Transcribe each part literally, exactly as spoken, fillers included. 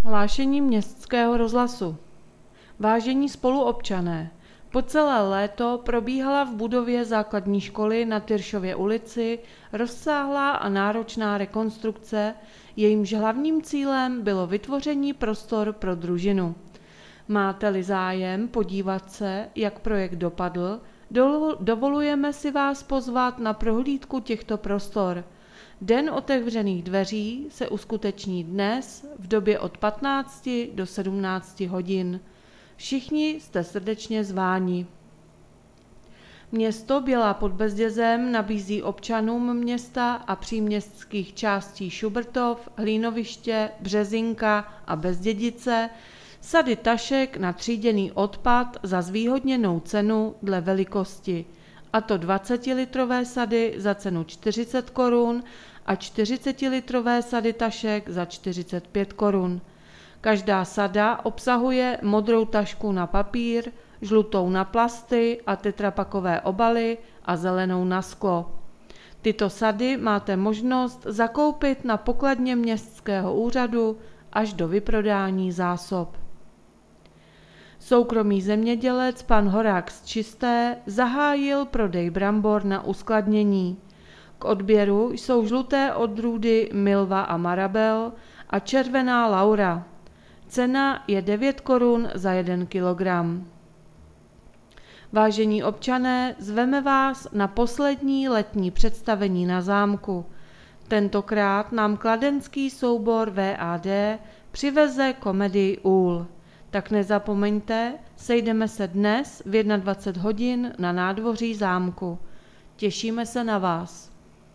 Hlášení Městského rozhlasu. Vážení spoluobčané, po celé léto probíhala v budově základní školy na Tyršově ulici rozsáhlá a náročná rekonstrukce, jejímž hlavním cílem bylo vytvoření prostor pro družinu. Máte-li zájem podívat se, jak projekt dopadl, dovolujeme si vás pozvat na prohlídku těchto prostor. Den otevřených dveří se uskuteční dnes v době od patnácti do sedmnácti hodin. Všichni jste srdečně zváni. Město Bělá pod Bezdězem nabízí občanům města a příměstských částí Šubertov, Hlínoviště, Březinka a Bezdědice sady tašek na tříděný odpad za zvýhodněnou cenu dle velikosti, a to dvacetilitrové sady za cenu čtyřicet korun a čtyřicetilitrové sady tašek za čtyřicet pět korun. Každá sada obsahuje modrou tašku na papír, žlutou na plasty a tetrapakové obaly a zelenou na sklo. Tyto sady máte možnost zakoupit na pokladně městského úřadu až do vyprodání zásob. Soukromý zemědělec pan Horák z Čisté zahájil prodej brambor na uskladnění. K odběru jsou žluté odrůdy Milva a Marabel a červená Laura. Cena je devět korun za jeden kilogram. Vážení občané, zveme vás na poslední letní představení na zámku. Tentokrát nám kladenský soubor V A D přiveze komedii Úl. Tak nezapomeňte, sejdeme se dnes v dvacet jedna hodin na nádvoří zámku. Těšíme se na vás.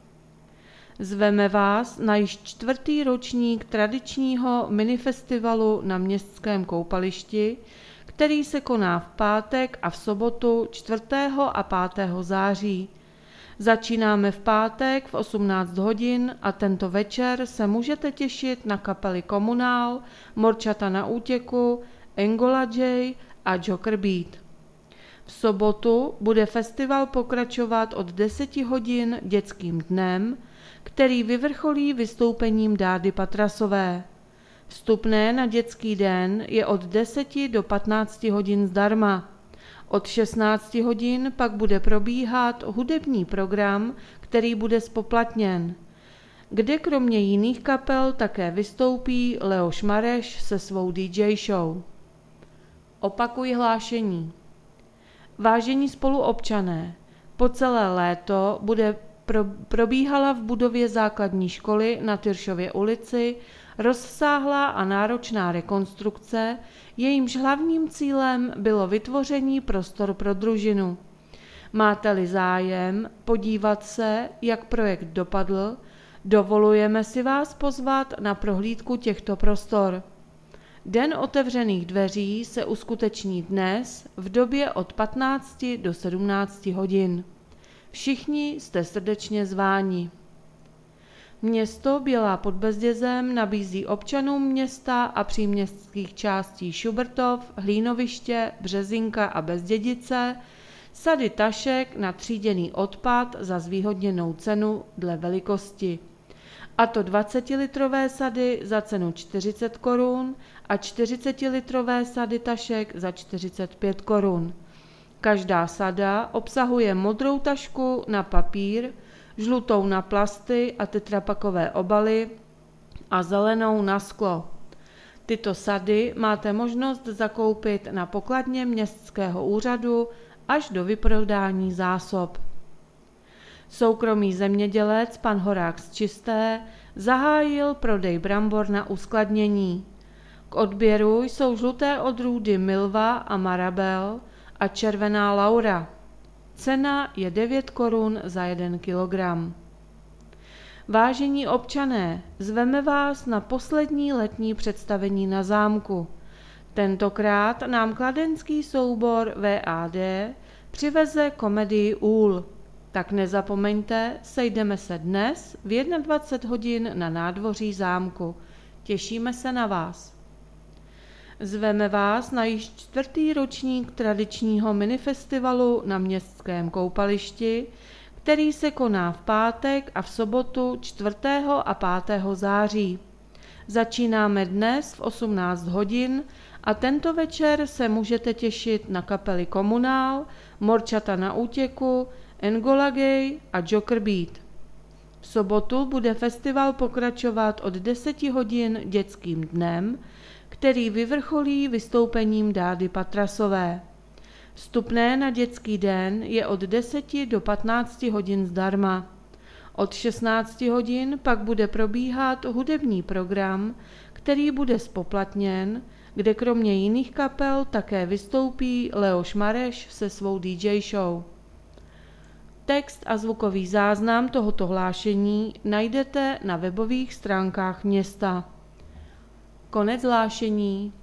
Zveme vás na již čtvrtý ročník tradičního minifestivalu na Městském koupališti, který se koná v pátek a v sobotu čtvrtého a pátého září. Začínáme v pátek v osmnáct hodin a tento večer se můžete těšit na kapely Komunál, Morčata na útěku, Angola J a Joker Beat. V sobotu bude festival pokračovat od deseti hodin dětským dnem, který vyvrcholí vystoupením Dády Patrasové. Vstupné na dětský den je od deseti do patnácti hodin zdarma. Od šestnácti hodin pak bude probíhat hudební program, který bude zpoplatněn, kde kromě jiných kapel také vystoupí Leoš Mareš se svou D J show. Opakuji hlášení. Vážení spoluobčané, po celé léto bude pro, probíhala v budově základní školy na Tyršově ulici rozsáhlá a náročná rekonstrukce, jejímž hlavním cílem bylo vytvoření prostor pro družinu. Máte-li zájem podívat se, jak projekt dopadl, dovolujeme si vás pozvat na prohlídku těchto prostor. Den otevřených dveří se uskuteční dnes v době od patnácti do sedmnácti hodin. Všichni jste srdečně zváni. Město Bělá pod Bezdězem nabízí občanům města a příměstských částí Šubertov, Hlínoviště, Březinka a Bezdědice sady tašek na tříděný odpad za zvýhodněnou cenu dle velikosti, a to dvacetilitrové sady za cenu čtyřicet korun a čtyřicetilitrové sady tašek za čtyřicet pět korun. Každá sada obsahuje modrou tašku na papír, žlutou na plasty a tetrapakové obaly a zelenou na sklo. Tyto sady máte možnost zakoupit na pokladně městského úřadu až do vyprodání zásob. Soukromý zemědělec pan Horák z Čisté zahájil prodej brambor na uskladnění. K odběru jsou žluté odrůdy Milva a Marabel a červená Laura. Cena je devět korun za jeden kilogram. Vážení občané, zveme vás na poslední letní představení na zámku. Tentokrát nám kladenský soubor V A D přiveze komedii Úl. Tak nezapomeňte, sejdeme se dnes v dvacet jedna hodin na nádvoří zámku. Těšíme se na vás. Zveme vás na již čtvrtý ročník tradičního minifestivalu na Městském koupališti, který se koná v pátek a v sobotu čtvrtého a pátého září. Začínáme dnes v osmnáct hodin a tento večer se můžete těšit na kapely Komunál, Morčata na útěku, Angola Gay a Joker Beat. V sobotu bude festival pokračovat od deseti hodin dětským dnem, který vyvrcholí vystoupením Dády Patrasové. Vstupné na dětský den je od deseti do patnácti hodin zdarma. Od šestnácti hodin pak bude probíhat hudební program, který bude spoplatněn, kde kromě jiných kapel také vystoupí Leoš Mareš se svou D J show. Text a zvukový záznam tohoto hlášení najdete na webových stránkách města. Konec hlášení.